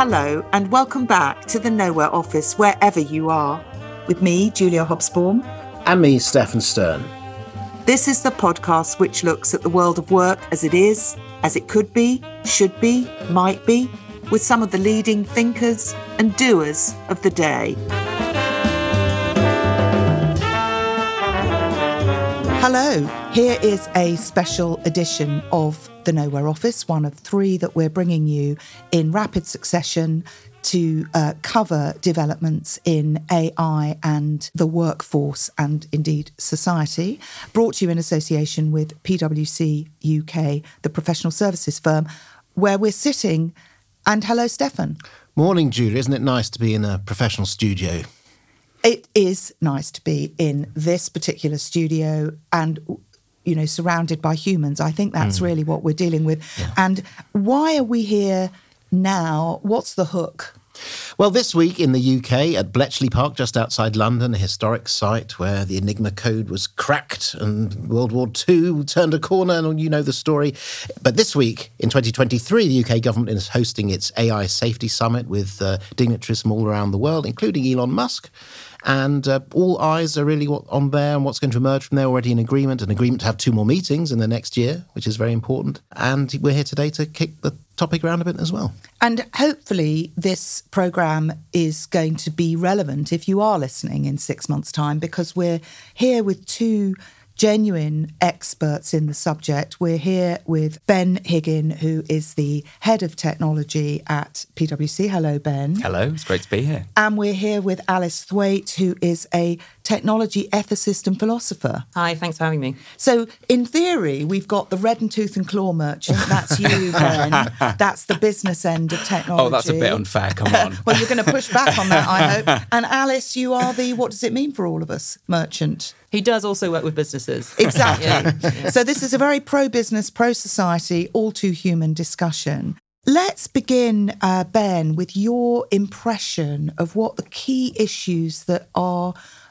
Hello and welcome back to the Nowhere office, wherever you are. With me, Julia Hobsbawm. And me, Stefan Stern. This is the podcast which looks at the world of work as it is, as it could be, should be, might be, with some of the leading thinkers and doers of the day. Hello, here is a special edition of the Nowhere office, one of three that we're bringing you in rapid succession to cover developments in AI and the workforce and indeed society, brought to you in association with PwC UK, the professional services firm, where we're sitting. And hello, Stefan. Morning, Julia. Isn't it nice to be in a professional studio? It is nice to be in this particular studio and, you know, surrounded by humans. I think that's really what we're dealing with. Yeah. And why are we here now? What's the hook? Well, this week in the UK at Bletchley Park, just outside London, a historic site where the Enigma code was cracked and World War II turned a corner, and you know the story. But this week in 2023, the UK government is hosting its AI Safety Summit with dignitaries from all around the world, including Elon Musk. And all eyes are really on there and what's going to emerge from there. Already an agreement to have 2 more meetings in the next year, which is very important. And we're here today to kick the topic around a bit as well. And hopefully this programme is going to be relevant if you are listening in 6 months' time, because we're here with 2 genuine experts in the subject. We're here with Ben Higgin, who is the head of technology at PwC. Hello, Ben. Hello, it's great to be here. And we're here with Alice Thwaite, who is a technology ethicist and philosopher. Hi, thanks for having me. So, in theory, we've got the red and tooth and claw merchant. That's you, Ben. That's the business end of technology. Oh, that's a bit unfair, come on. Well, you're going to push back on that, I hope. And Alice, you are the, what does it mean for all of us, merchant? He does also work with businesses. Exactly. Yeah. So this is a very pro-business, pro-society, all-too-human discussion. Let's begin, Ben, with your impression of what the key issues that are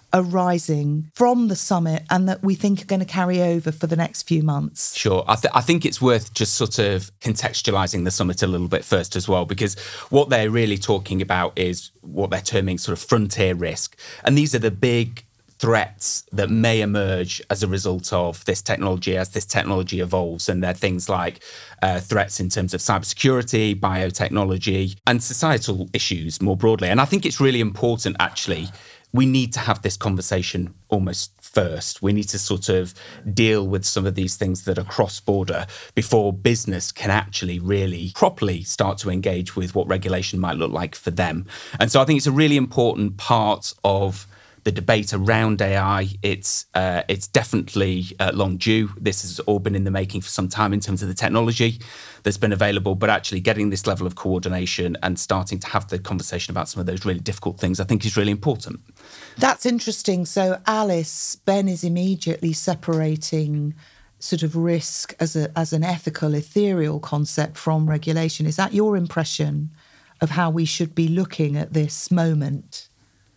arising from the summit and that we think are going to carry over for the next few months. Sure. I think it's worth just sort of contextualising the summit a little bit first as well, because what they're really talking about is what they're terming sort of frontier risk. And these are the big threats that may emerge as a result of this technology as this technology evolves. And they're things like threats in terms of cybersecurity, biotechnology, and societal issues more broadly. And I think it's really important, actually, we need to have this conversation almost first. We need to sort of deal with some of these things that are cross-border before business can actually really properly start to engage with what regulation might look like for them. And so I think it's a really important part of the debate around AI. It's definitely long due. This has all been in the making for some time in terms of the technology that's been available, but actually getting this level of coordination and starting to have the conversation about some of those really difficult things, I think is really important. That's interesting. So Alice, Ben is immediately separating sort of risk as an ethical, ethereal concept from regulation. Is that your impression of how we should be looking at this moment?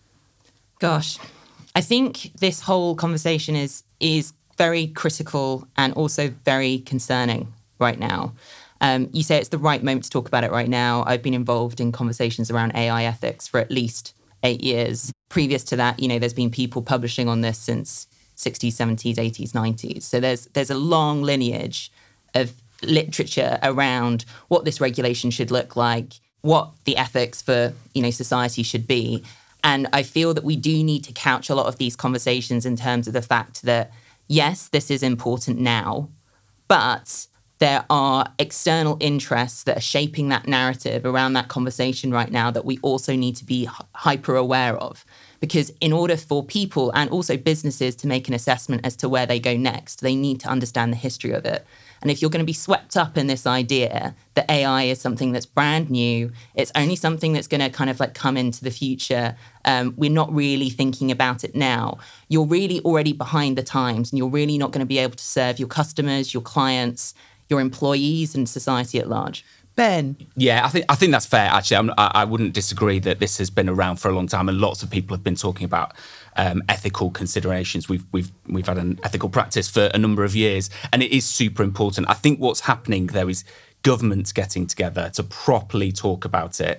Gosh, I think this whole conversation is very critical and also very concerning right now. You say it's the right moment to talk about it right now. I've been involved in conversations around AI ethics for at least 8 years. Previous to that, you know, there's been people publishing on this since 60s, 70s, 80s, 90s. So there's a long lineage of literature around what this regulation should look like, what the ethics for, you know, society should be. And I feel that we do need to couch a lot of these conversations in terms of the fact that, yes, this is important now, but there are external interests that are shaping that narrative around that conversation right now that we also need to be hyper aware of. Because in order for people and also businesses to make an assessment as to where they go next, they need to understand the history of it. And if you're going to be swept up in this idea that AI is something that's brand new, it's only something that's going to kind of like come into the future, we're not really thinking about it now, you're really already behind the times and you're really not going to be able to serve your customers, your clients, your employees and society at large. Ben? Yeah, I think that's fair, actually. I wouldn't disagree that this has been around for a long time and lots of people have been talking about ethical considerations. We've had an ethical practice for a number of years and it is super important. I think what's happening there is governments getting together to properly talk about it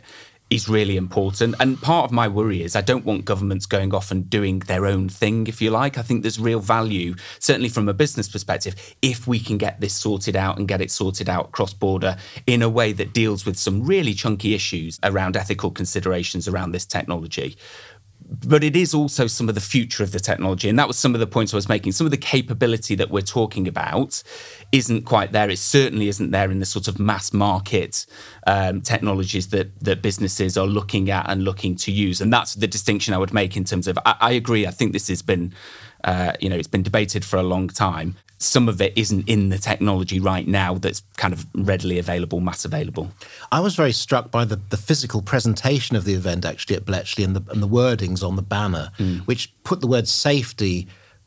is really important. And part of my worry is I don't want governments going off and doing their own thing, if you like. I think there's real value, certainly from a business perspective, if we can get this sorted out and get it sorted out cross-border in a way that deals with some really chunky issues around ethical considerations around this technology. But it is also some of the future of the technology. And that was some of the points I was making. Some of the capability that we're talking about isn't quite there. It certainly isn't there in the sort of mass market technologies that businesses are looking at and looking to use. And that's the distinction I would make in terms of, I agree, I think this has been, it's been debated for a long time. Some of it isn't in the technology right now that's kind of readily available, mass available. I was very struck by the physical presentation of the event actually at Bletchley and the wordings on the banner, which put the word safety,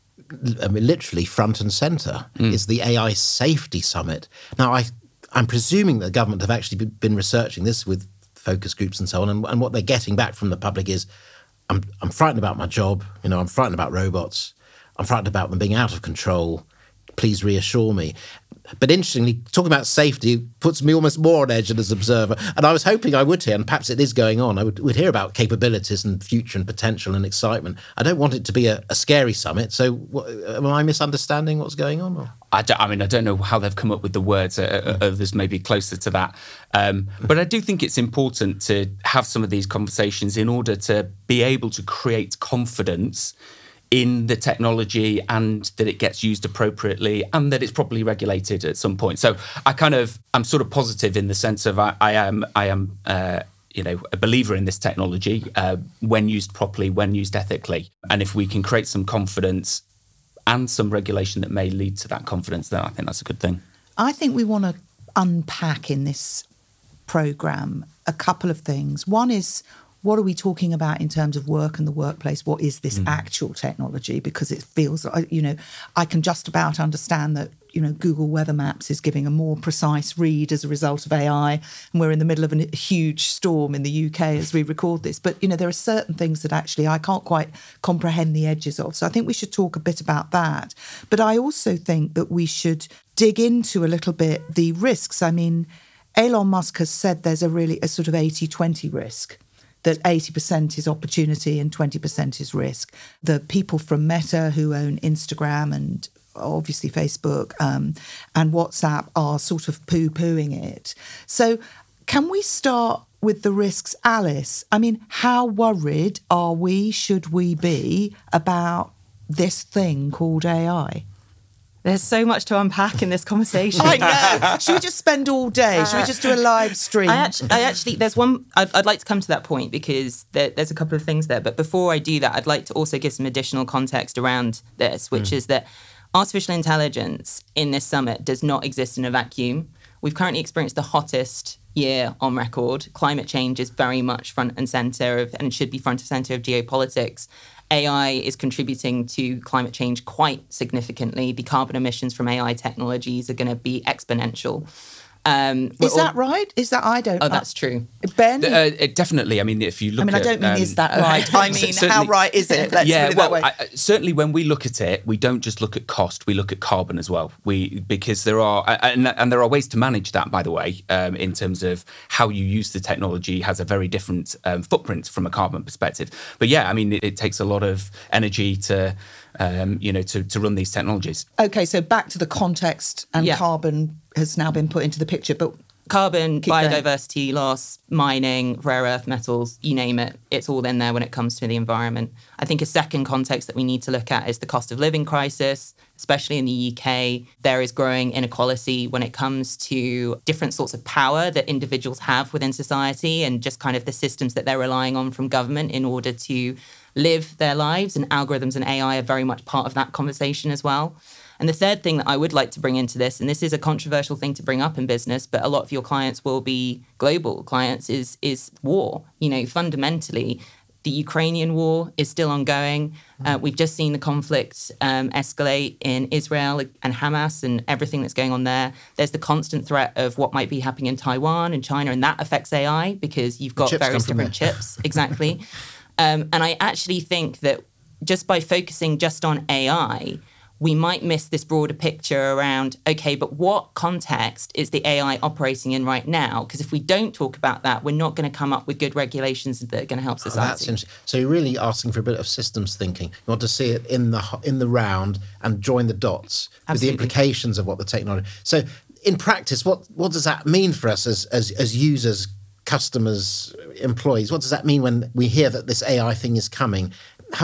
I mean, literally front and centre. It's the AI Safety Summit. Now, I'm presuming the government have actually been researching this with focus groups and so on, and what they're getting back from the public is, I'm frightened about my job, I'm frightened about robots, I'm frightened about them being out of control. Please reassure me. But interestingly, talking about safety puts me almost more on edge as an observer. And I was hoping I would hear, and perhaps it is going on, I would hear about capabilities and future and potential and excitement. I don't want it to be a scary summit. So am I misunderstanding what's going on? Or? I don't know how they've come up with the words. Others may be closer to that. But I do think it's important to have some of these conversations in order to be able to create confidence in the technology and that it gets used appropriately and that it's properly regulated at some point. So I'm sort of positive in the sense of I am a believer in this technology when used properly, when used ethically. And if we can create some confidence and some regulation that may lead to that confidence, then I think that's a good thing. I think we want to unpack in this programme a couple of things. One is, what are we talking about in terms of work and the workplace? What is this actual technology? Because it feels, I can just about understand that, Google Weather Maps is giving a more precise read as a result of AI. And we're in the middle of a huge storm in the UK as we record this. But, there are certain things that actually I can't quite comprehend the edges of. So I think we should talk a bit about that. But I also think that we should dig into a little bit the risks. I mean, Elon Musk has said there's a sort of 80-20 risk, that 80% is opportunity and 20% is risk. The people from Meta who own Instagram and obviously Facebook and WhatsApp are sort of poo-pooing it. So can we start with the risks, Alice? I mean, how worried should we be about this thing called AI? There's so much to unpack in this conversation. I know. Should we just spend all day? Should we just do a live stream? I actually, there's one, I'd like to come to that point because there's a couple of things there. But before I do that, I'd like to also give some additional context around this, which is that artificial intelligence in this summit does not exist in a vacuum. We've currently experienced the hottest year on record. Climate change is very much front and centre and should be front and centre of geopolitics. AI is contributing to climate change quite significantly. The carbon emissions from AI technologies are going to be exponential. Is that right? Is that, I don't... Oh, that's true. Ben? Definitely. I mean, if you look at... I don't mean is that right? I mean, how right is it? Let's put it that way. Certainly when we look at it, we don't just look at cost, we look at carbon as well. Because there are... And there are ways to manage that, by the way, in terms of how you use the technology has a very different footprint from a carbon perspective. But yeah, I mean, it takes a lot of energy to run these technologies. Okay, so back to the context, and carbon has now been put into the picture, but carbon, biodiversity loss, mining, rare earth metals, you name it, it's all in there when it comes to the environment. I think a second context that we need to look at is the cost of living crisis, especially in the UK. There is growing inequality when it comes to different sorts of power that individuals have within society and just kind of the systems that they're relying on from government in order to live their lives, and algorithms and AI are very much part of that conversation as well. And the third thing that I would like to bring into this, and this is a controversial thing to bring up in business, but a lot of your clients will be global clients, is war. Fundamentally, the Ukrainian war is still ongoing. We've just seen the conflict escalate in Israel and Hamas and everything that's going on there. There's the constant threat of what might be happening in Taiwan and China, and that affects AI because you've got various different chips. Exactly. And I actually think that just by focusing just on AI, we might miss this broader picture around, okay, but what context is the AI operating in right now? Because if we don't talk about that, we're not going to come up with good regulations that are going to help society. That's interesting. So you're really asking for a bit of systems thinking. You want to see it in the round and join the dots with the implications of what the technology. So in practice, what does that mean for us as users, customers, employees? What does that mean when we hear that this AI thing is coming?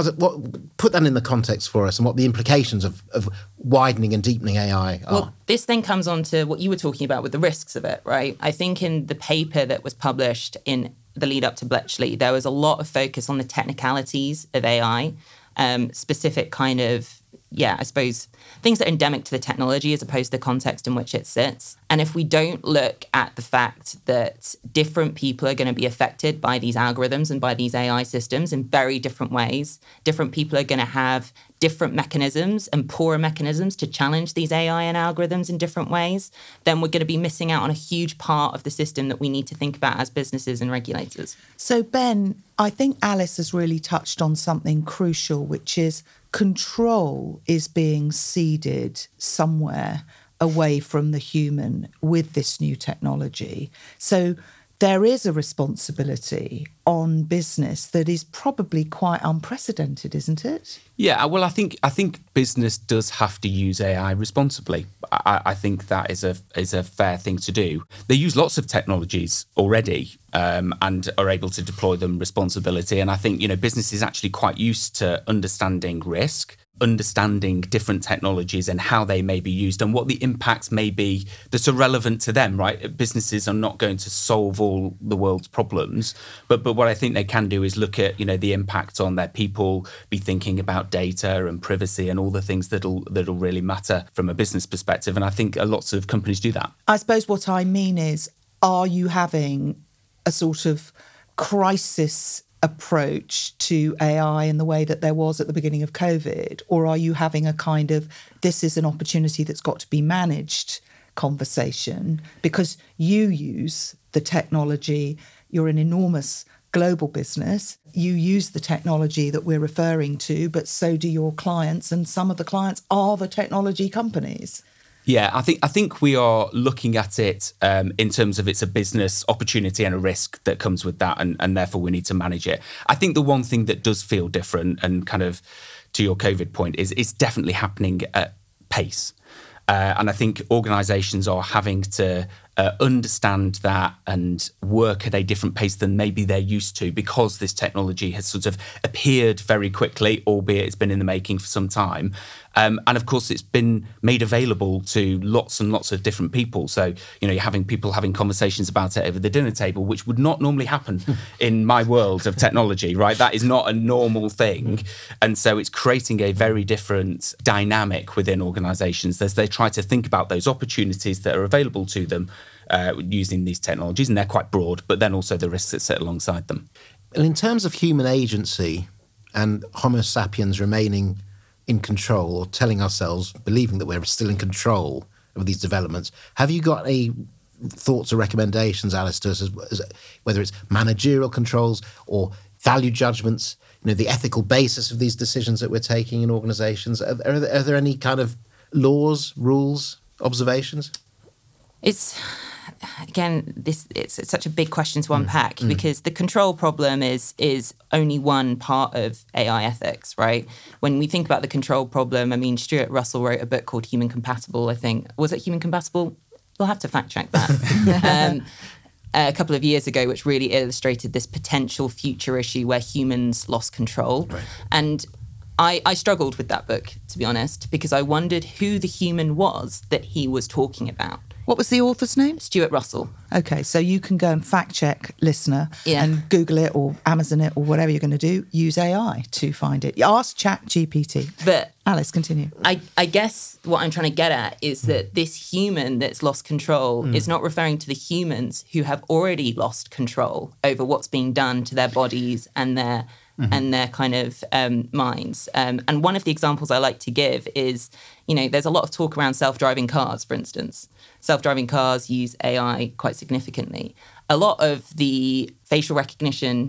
Put that in the context for us and what the implications of widening and deepening AI are. Well, this then comes on to what you were talking about with the risks of it, right? I think in the paper that was published in the lead up to Bletchley, there was a lot of focus on the technicalities of AI, specific kind of, I suppose, things that are endemic to the technology as opposed to the context in which it sits. And if we don't look at the fact that different people are going to be affected by these algorithms and by these AI systems in very different ways, different people are going to have different mechanisms and poorer mechanisms to challenge these AI and algorithms in different ways, then we're going to be missing out on a huge part of the system that we need to think about as businesses and regulators. So, Ben, I think Alice has really touched on something crucial, which is control is being ceded somewhere away from the human with this new technology. So there is a responsibility on business that is probably quite unprecedented, isn't it? Yeah, well, I think business does have to use AI responsibly. I think that is a fair thing to do. They use lots of technologies already and are able to deploy them responsibly. And I think, business is actually quite used to understanding risk, understanding different technologies and how they may be used and what the impacts may be that are relevant to them, right? Businesses are not going to solve all the world's problems, but what I think they can do is look at, the impact on their people, be thinking about data and privacy and all the things that'll really matter from a business perspective. And I think lots of companies do that. I suppose what I mean is, are you having a sort of crisis approach to AI in the way that there was at the beginning of COVID? Or are you having a kind of, this is an opportunity that's got to be managed conversation because you use the technology, you're an enormous global business, you use the technology that we're referring to, but so do your clients, and some of the clients are the technology companies. Yeah, I think we are looking at it in terms of it's a business opportunity and a risk that comes with that, and therefore we need to manage it. I think the one thing that does feel different, and kind of to your COVID point, is it's definitely happening at pace. And I think organisations are having to understand that and work at a different pace than maybe they're used to, because this technology has sort of appeared very quickly, albeit it's been in the making for some time. And of course, it's been made available to lots and lots of different people. So, you're having people having conversations about it over the dinner table, which would not normally happen in my world of technology, right? That is not a normal thing. And so it's creating a very different dynamic within organisations as they try to think about those opportunities that are available to them using these technologies. And they're quite broad, but then also the risks that sit alongside them. And in terms of human agency and Homo sapiens remaining in control, or telling ourselves, believing that we're still in control of these developments, have you got any thoughts or recommendations, Alice, to us, as whether it's managerial controls or value judgments, the ethical basis of these decisions that we're taking in organisations? Are there any kind of laws, rules, observations? It's such a big question to unpack because the control problem is only one part of AI ethics, right? When we think about the control problem, Stuart Russell wrote a book called Human Compatible, I think. Was it Human Compatible? We'll have to fact check that. A couple of years ago, which really illustrated this potential future issue where humans lost control. Right. And I struggled with that book, to be honest, because I wondered who the human was that he was talking about. What was the author's name? Stuart Russell. Okay, so you can go and fact check, listener, and Google it or Amazon it or whatever you're going to do. Use AI to find it. Ask ChatGPT. But Alice, continue. I guess what I'm trying to get at is that this human that's lost control is not referring to the humans who have already lost control over what's being done to their bodies and their kind of minds. And one of the examples I like to give is, there's a lot of talk around self-driving cars, for instance. Self-driving cars use AI quite significantly. A lot of the facial recognition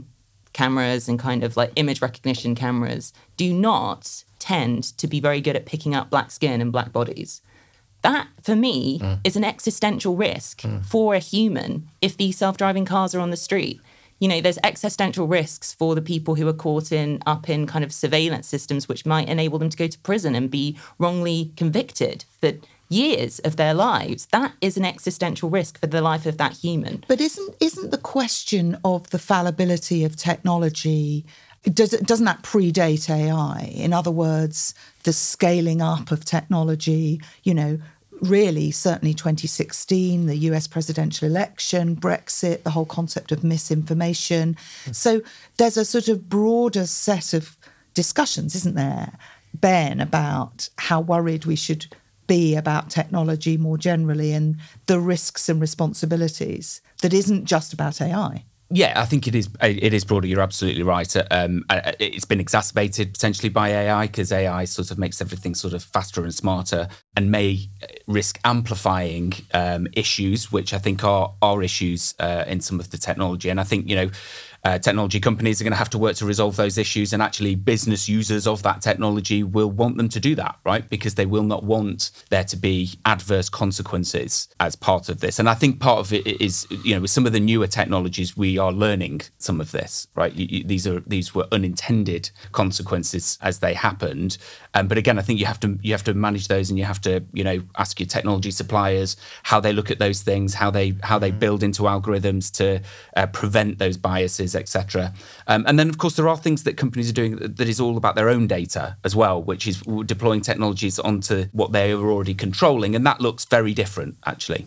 cameras and kind of like image recognition cameras do not tend to be very good at picking up black skin and black bodies. That, for me, is an existential risk for a human if these self-driving cars are on the street. There's existential risks for the people who are caught up in kind of surveillance systems, which might enable them to go to prison and be wrongly convicted for years of their lives. That is an existential risk for the life of that human. But isn't the question of the fallibility of technology, doesn't that predate AI? In other words, the scaling up of technology, really, certainly 2016, the US presidential election, Brexit, the whole concept of misinformation. So there's a sort of broader set of discussions, isn't there, Ben, about how worried we should be about technology more generally and the risks and responsibilities that isn't just about AI. Yeah, I think it is broader. You're absolutely right. It's been exacerbated potentially by AI because AI sort of makes everything sort of faster and smarter and may risk amplifying issues, which I think are issues in some of the technology. And I think, technology companies are going to have to work to resolve those issues, and actually business users of that technology will want them to do that, right? Because they will not want there to be adverse consequences as part of this. And I think part of it is, with some of the newer technologies, we are learning some of this, right? These were unintended consequences as they happened. But again, I think you have to manage those, and you have to, ask your technology suppliers how they look at those things, how they build into algorithms to prevent those biases, etc. And then, of course, there are things that companies are doing that is all about their own data as well, which is deploying technologies onto what they are already controlling. And that looks very different, actually.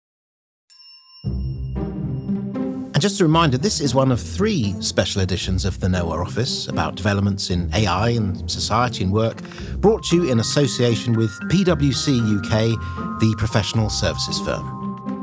And just a reminder, this is one of 3 special editions of the Nowhere Office about developments in AI and society and work, brought to you in association with PwC UK, the professional services firm.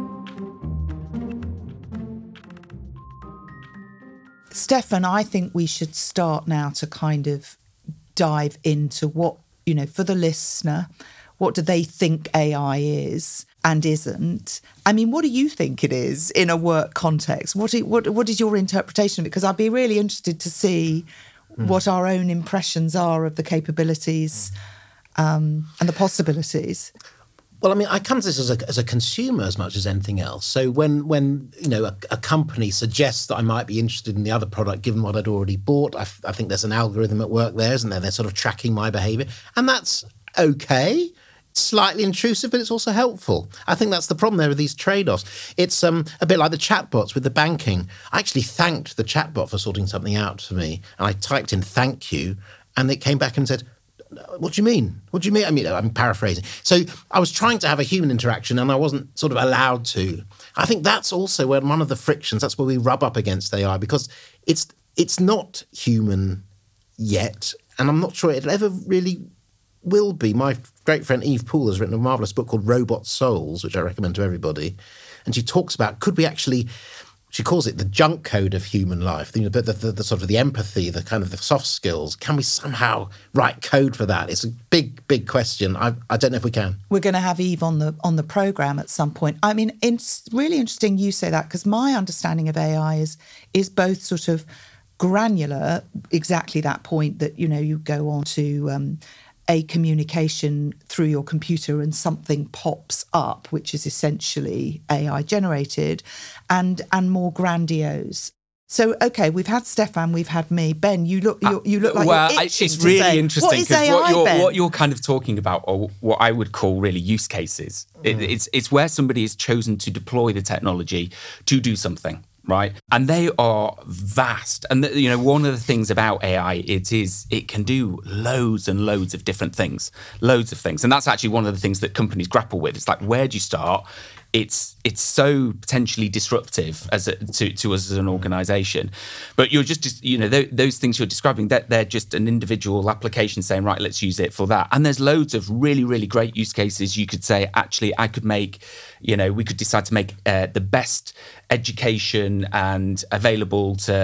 Stefan, I think we should start now to kind of dive into what, for the listener, what do they think AI is and isn't? I mean, what do you think it is in a work context? What is your interpretation of it? Because I'd be really interested to see what our own impressions are of the capabilities and the possibilities. Well, I mean, I come to this as a consumer as much as anything else. So when a company suggests that I might be interested in the other product, given what I'd already bought, I think there's an algorithm at work there, isn't there? They're sort of tracking my behaviour. And that's okay. It's slightly intrusive, but it's also helpful. I think that's the problem there with these trade-offs. It's a bit like the chatbots with the banking. I actually thanked the chatbot for sorting something out for me. And I typed in thank you, and it came back and said, what do you mean? What do you mean? I mean, I'm paraphrasing. So I was trying to have a human interaction and I wasn't sort of allowed to. I think that's also where one of the frictions, that's where we rub up against AI, because it's not human yet. And I'm not sure it ever really will be. My great friend Eve Poole has written a marvellous book called Robot Souls, which I recommend to everybody. And she talks about, could we actually... She calls it the junk code of human life, the sort of the empathy, the kind of the soft skills. Can we somehow write code for that? It's a big, big question. I don't know if we can. We're going to have Eve on the programme at some point. I mean, it's really interesting you say that, because my understanding of AI is both sort of granular, exactly that point that, you go on to a communication through your computer and something pops up, which is essentially AI generated, and more grandiose. So, okay, we've had Stefan, we've had me. Ben, you look like you're itching it's really to say, interesting because what you're kind of talking about are what I would call really use cases. It's where somebody has chosen to deploy the technology to do something. Right. And they are vast. And, one of the things about AI, it can do loads and loads of different things, loads of things. And that's actually one of the things that companies grapple with. It's like, where do you start? It's so potentially disruptive to us as an organisation. But you're just those things you're describing, that they're just an individual application saying, right, let's use it for that. And there's loads of really, really great use cases. You could say, actually, I could make, we could decide to make the best education and available to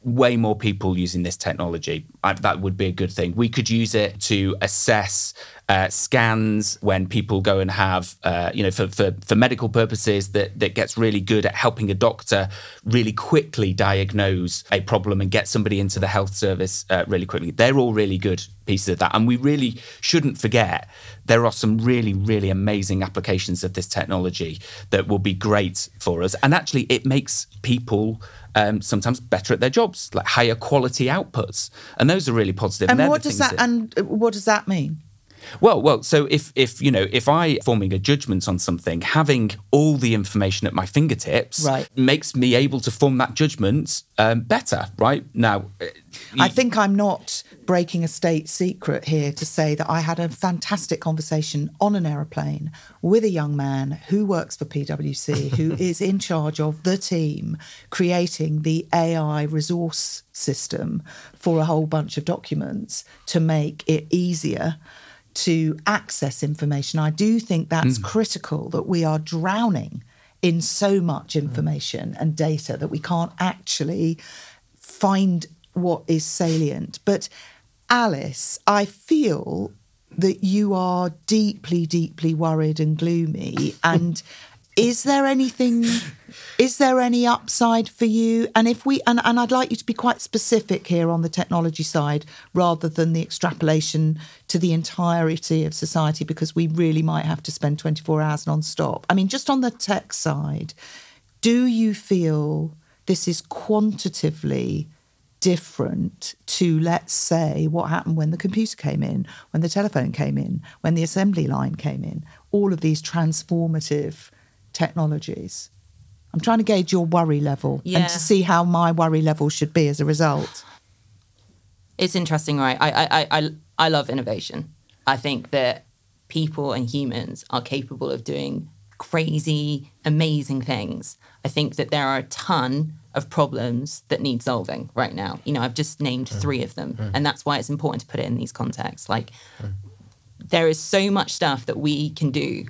way more people using this technology. That would be a good thing. We could use it to assess scans when people go and have, for medical purposes, that gets really good at helping a doctor really quickly diagnose a problem and get somebody into the health service really quickly. They're all really good pieces of that. And we really shouldn't forget there are some really, really amazing applications of this technology that will be great for us. And actually, it makes people sometimes better at their jobs, like higher quality outputs. And those are really positive. And what does that mean? Well, so if I forming a judgment on something, having all the information at my fingertips makes me able to form that judgment better, right? Now, I think I'm not breaking a state secret here to say that I had a fantastic conversation on an aeroplane with a young man who works for PwC, who is in charge of the team creating the AI resource system for a whole bunch of documents to make it easier to access information. I do think that's critical, that we are drowning in so much information and data that we can't actually find what is salient. But Alice, I feel that you are deeply, deeply worried and gloomy. And is there any upside for you? And and I'd like you to be quite specific here on the technology side rather than the extrapolation to the entirety of society, because we really might have to spend 24 hours non-stop. I mean, just on the tech side, do you feel this is quantitatively different to, let's say, what happened when the computer came in, when the telephone came in, when the assembly line came in, all of these transformative technologies? I'm trying to gauge your worry level and to see how my worry level should be as a result. It's interesting, right? I love innovation. I think that people and humans are capable of doing crazy, amazing things. I think that there are a ton of problems that need solving right now. I've just named 3 of them, and that's why it's important to put it in these contexts. There is so much stuff that we can do.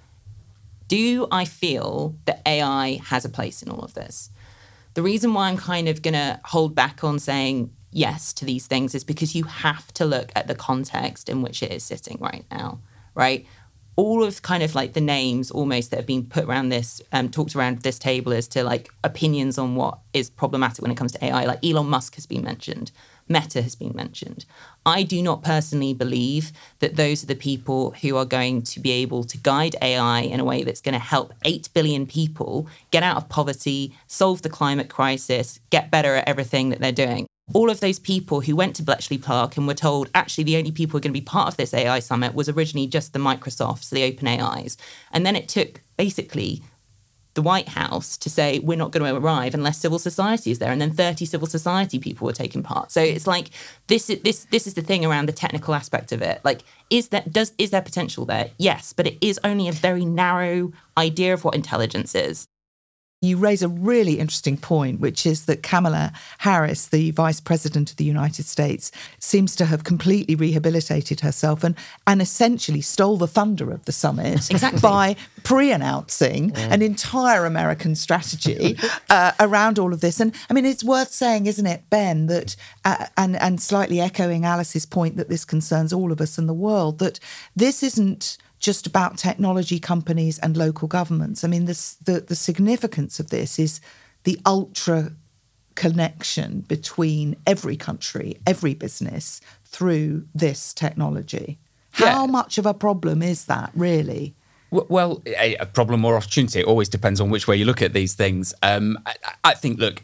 Do I feel that AI has a place in all of this? The reason why I'm kind of going to hold back on saying yes to these things is because you have to look at the context in which it is sitting right now, right? All of kind of like the names almost that have been put around this, talked around this table as to like opinions on what is problematic when it comes to AI. Like Elon Musk has been mentioned. Meta has been mentioned. I do not personally believe that those are the people who are going to be able to guide AI in a way that's going to help 8 billion people get out of poverty, solve the climate crisis, get better at everything that they're doing. All of those people who went to Bletchley Park and were told, actually, the only people who are going to be part of this AI summit was originally just the Microsofts, the OpenAIs. And then it took basically the White House to say, we're not going to arrive unless civil society is there. And then 30 civil society people were taking part. So it's like, this is the thing around the technical aspect of it. Like, is there potential there? Yes, but it is only a very narrow idea of what intelligence is. You raise a really interesting point, which is that Kamala Harris, the Vice President of the United States, seems to have completely rehabilitated herself and essentially stole the thunder of the summit by pre-announcing an entire American strategy around all of this. And I mean, it's worth saying, isn't it, Ben, that, and slightly echoing Alice's point that this concerns all of us in the world, that this isn't just about technology companies and local governments. I mean, the significance of this is the ultra connection between every country, every business through this technology. How much of a problem is that, really? Well, a problem or opportunity, it always depends on which way you look at these things. I think, look,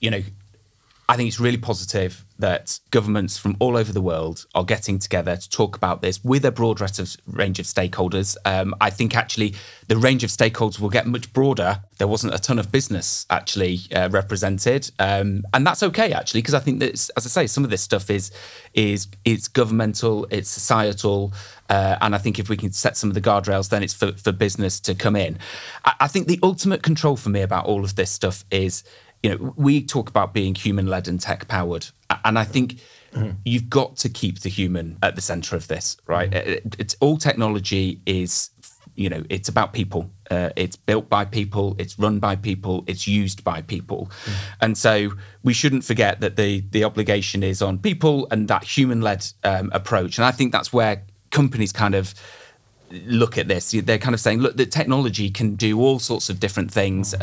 I think it's really positive that governments from all over the world are getting together to talk about this with a broad range of stakeholders. I think actually the range of stakeholders will get much broader. There wasn't a ton of business actually represented. And that's okay, actually, because I think that, as I say, some of this stuff is governmental, it's societal. And I think if we can set some of the guardrails, then it's for business to come in. I think the ultimate control for me about all of this stuff is, we talk about being human-led and tech-powered, and I think you've got to keep the human at the centre of this, right? It's all technology is, it's about people. It's built by people, it's run by people, it's used by people. And so we shouldn't forget that the obligation is on people and that human-led approach. And I think that's where companies kind of look at this. They're kind of saying, look, the technology can do all sorts of different things.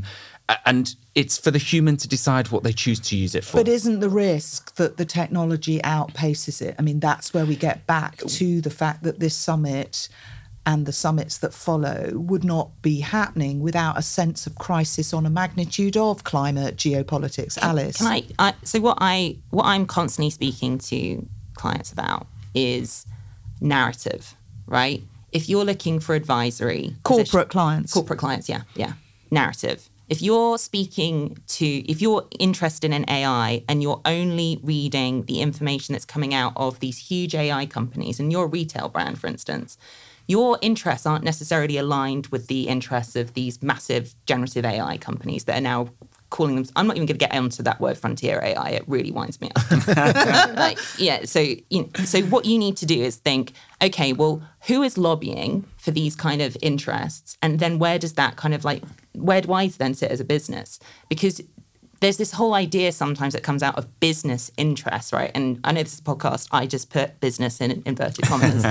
And it's for the human to decide what they choose to use it for. But isn't the risk that the technology outpaces it? I mean, that's where we get back to the fact that this summit and the summits that follow would not be happening without a sense of crisis on a magnitude of climate geopolitics. Alice? So what I'm constantly speaking to clients about is narrative, right? If you're looking for advisory... Corporate clients, yeah. Narrative. If you're if you're interested in AI and you're only reading the information that's coming out of these huge AI companies, and you're a retail brand, for instance, your interests aren't necessarily aligned with the interests of these massive generative AI companies that are now calling them... I'm not even going to get onto that word frontier AI. It really winds me up. So what you need to do is think, okay, well, who is lobbying for these kind of interests? And then where does that kind of where do I then sit as a business? Because there's this whole idea sometimes that comes out of business interests, right? And I know this is a podcast, I just put business in inverted commas.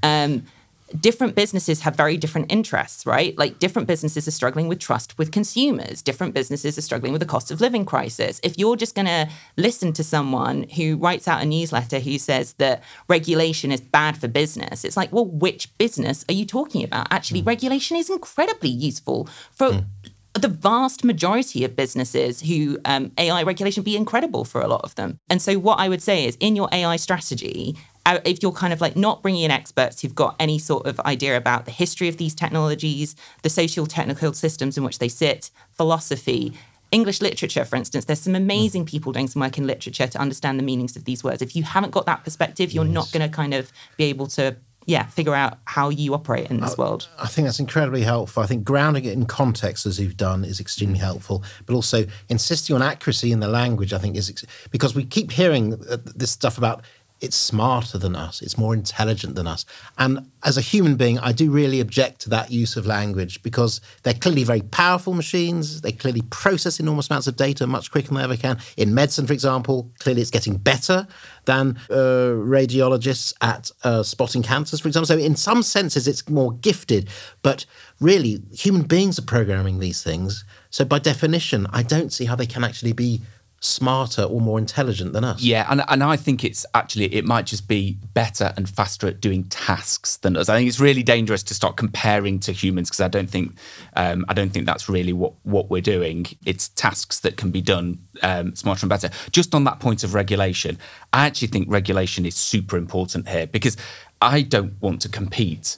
Different businesses have very different interests, right? Like different businesses are struggling with trust with consumers. Different businesses are struggling with the cost of living crisis. If you're just going to listen to someone who writes out a newsletter who says that regulation is bad for business, it's like, well, which business are you talking about? Actually, regulation is incredibly useful for the vast majority of businesses who AI regulation be incredible for a lot of them. And so what I would say is in your AI strategy, if you're kind of not bringing in experts who've got any sort of idea about the history of these technologies, the socio-technical systems in which they sit, philosophy, English literature, for instance, there's some amazing people doing some work in literature to understand the meanings of these words. If you haven't got that perspective, you're not going to kind of be able to figure out how you operate in this world. I think that's incredibly helpful. I think grounding it in context, as you've done, is extremely helpful. But also insisting on accuracy in the language, I think, is because we keep hearing this stuff about it's smarter than us, it's more intelligent than us. And as a human being, I do really object to that use of language because they're clearly very powerful machines. They clearly process enormous amounts of data much quicker than they ever can. In medicine, for example, clearly it's getting better than radiologists at spotting cancers, for example. So in some senses, it's more gifted. But really, human beings are programming these things. So by definition, I don't see how they can actually be smarter or more intelligent than us. Yeah, and I think it might just be better and faster at doing tasks than us. I think it's really dangerous to start comparing to humans because I don't think that's really what we're doing. It's tasks that can be done smarter and better. Just on that point of regulation, I actually think regulation is super important here because I don't want to compete.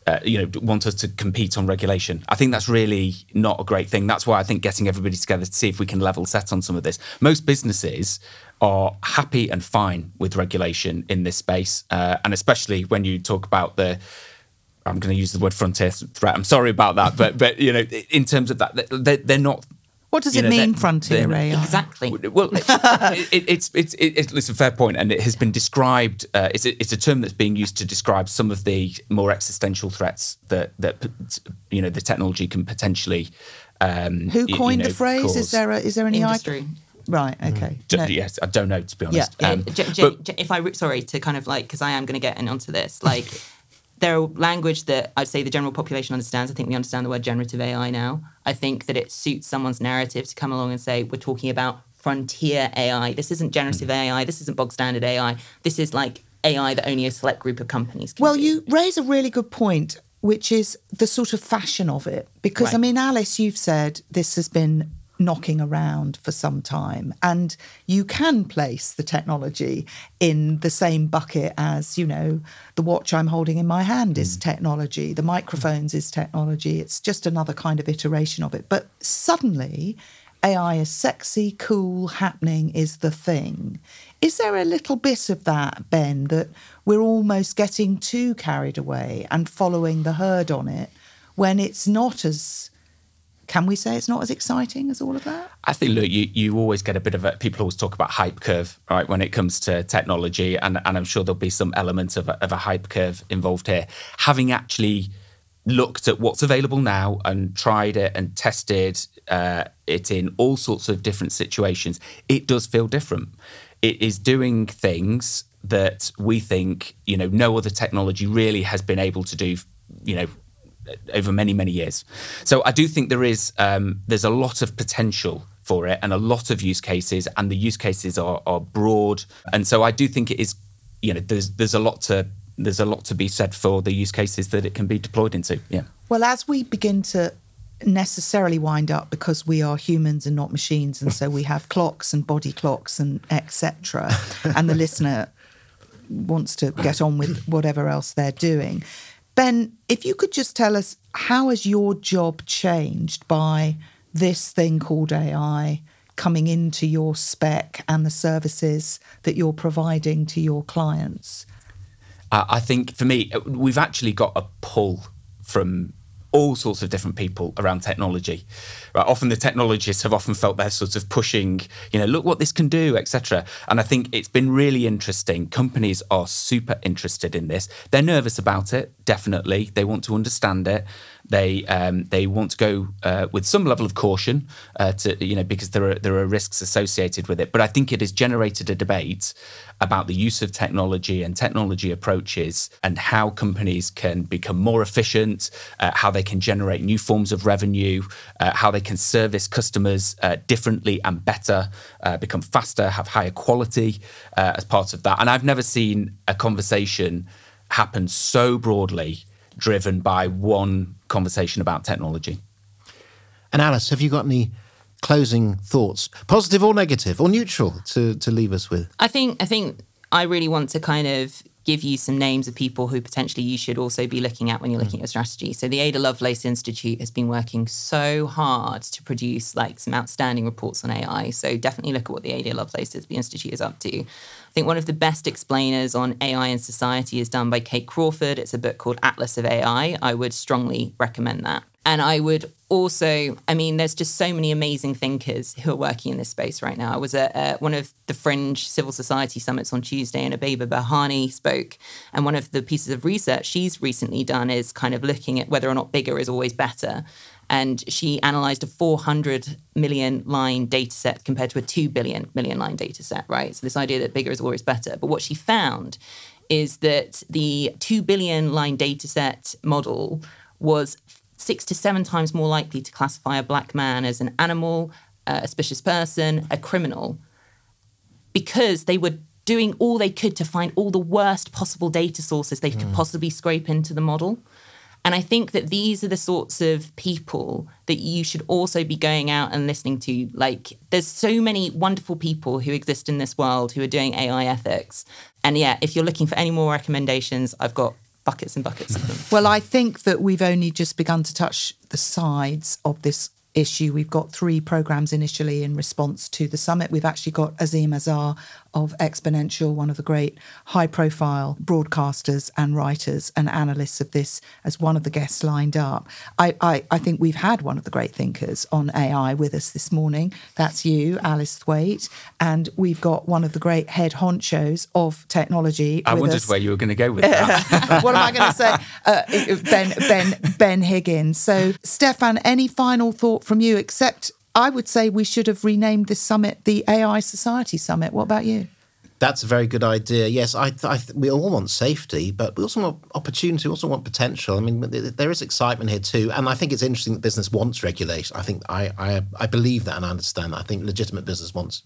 Want us to compete on regulation. I think that's really not a great thing. That's why I think getting everybody together to see if we can level set on some of this. Most businesses are happy and fine with regulation in this space, and especially when you talk about I'm going to use the word frontier threat. I'm sorry about that, but in terms of that, they're not. What does it mean, frontier AI? Exactly. Well, it's a fair point, and it has been described. It's a term that's being used to describe some of the more existential threats that the technology can potentially. Who coined the phrase? Cause. Is there any industry? Right. Okay. No. Yes, I don't know, to be honest. If I sorry to kind of because I am going to get onto this There are language that I'd say the general population understands. I think we understand the word generative AI now. I think that it suits someone's narrative to come along and say, we're talking about frontier AI. This isn't generative AI. This isn't bog standard AI. This is AI that only a select group of companies can do. You raise a really good point, which is the sort of fashion of it. Because, Right. Alice, you've said this has been knocking around for some time, and you can place the technology in the same bucket as the watch I'm holding in my hand is technology, the microphones is technology. It's just another kind of iteration of it. But suddenly AI is sexy, cool, happening, is the thing. Is there a little bit of that, Ben, that we're almost getting too carried away and following the herd on it when it's not as... Can we say it's not as exciting as all of that? I think, look, you always get a bit of people always talk about hype curve, right, when it comes to technology, and I'm sure there'll be some element of a hype curve involved here. Having actually looked at what's available now and tried it and tested it in all sorts of different situations, it does feel different. It is doing things that we think, no other technology really has been able to do, over many, many years. So I do think there's a lot of potential for it and a lot of use cases, and the use cases are broad. And so I do think it is, there's a lot to be said for the use cases that it can be deployed into. Yeah. Well, as we begin to necessarily wind up, because we are humans and not machines, and so we have clocks and body clocks and etc., and the listener wants to get on with whatever else they're doing. Ben, if you could just tell us, how has your job changed by this thing called AI coming into your spec and the services that you're providing to your clients? I think for me, we've actually got a pull from all sorts of different people around technology. Right? Often the technologists have often felt they're sort of pushing, look what this can do, etc. And I think it's been really interesting. Companies are super interested in this. They're nervous about it, definitely. They want to understand it. They want to go with some level of caution, because there are risks associated with it. But I think it has generated a debate about the use of technology and technology approaches and how companies can become more efficient, how they can generate new forms of revenue, how they can service customers differently and better, become faster, have higher quality as part of that. And I've never seen a conversation happen so broadly driven by one conversation about technology. And Alice, have you got any closing thoughts, positive or negative or neutral, to leave us with? I think I really want to kind of give you some names of people who potentially you should also be looking at when you're looking at your strategy. So the Ada Lovelace Institute has been working so hard to produce some outstanding reports on AI. So definitely look at what the Ada Lovelace Institute is up to. I think one of the best explainers on AI in society is done by Kate Crawford. It's a book called Atlas of AI. I would strongly recommend that. And I would also, there's just so many amazing thinkers who are working in this space right now. I was at one of the Fringe Civil Society Summits on Tuesday, and Abeba Bahani spoke. And one of the pieces of research she's recently done is kind of looking at whether or not bigger is always better. And she analysed a 400 million line data set compared to a 2 billion line data set, right? So this idea that bigger is always better. But what she found is that the 2 billion line data set model was 6 to 7 times more likely to classify a black man as an animal, a suspicious person, a criminal, because they were doing all they could to find all the worst possible data sources they could possibly scrape into the model. And I think that these are the sorts of people that you should also be going out and listening to. There's so many wonderful people who exist in this world who are doing AI ethics. And yeah, if you're looking for any more recommendations, I've got buckets and buckets of them. Well, I think that we've only just begun to touch the sides of this issue. We've got 3 programs initially in response to the summit. We've actually got Azim Azhar of Exponential, one of the great high-profile broadcasters and writers and analysts of this, as one of the guests lined up. I think we've had one of the great thinkers on AI with us this morning. That's you, Alice Thwaite. And we've got one of the great head honchos of technology. I wondered where you were going to go with that. What am I going to say? Ben Higgins. So, Stefan, any final thought from you? Except I would say we should have renamed this summit the AI Society Summit. What about you? That's a very good idea. Yes, we all want safety, but we also want opportunity, we also want potential. There is excitement here too. And I think it's interesting that business wants regulation. I think I believe that and I understand that. I think legitimate business wants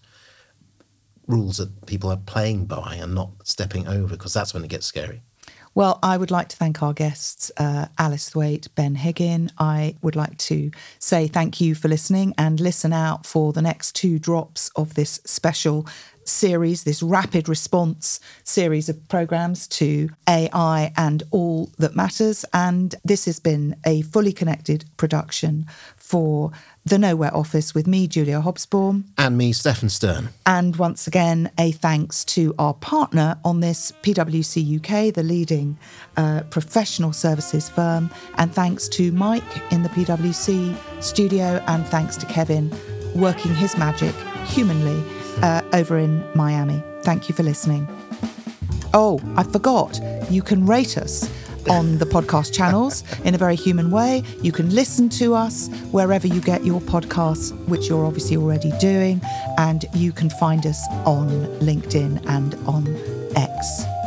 rules that people are playing by and not stepping over, because that's when it gets scary. Well, I would like to thank our guests, Alice Thwaite, Ben Higgin. I would like to say thank you for listening, and listen out for the next 2 drops of this special series, this rapid response series of programs to AI and all that matters. And this has been a fully connected production for The Nowhere Office with me, Julia Hobsbawm. And me, Stefan Stern. And once again, a thanks to our partner on this, PwC UK, the leading professional services firm. And thanks to Mike in the PwC studio. And thanks to Kevin, working his magic humanly over in Miami. Thank you for listening. Oh, I forgot. You can rate us on the podcast channels in a very human way. You can listen to us wherever you get your podcasts, which you're obviously already doing. And you can find us on LinkedIn and on X.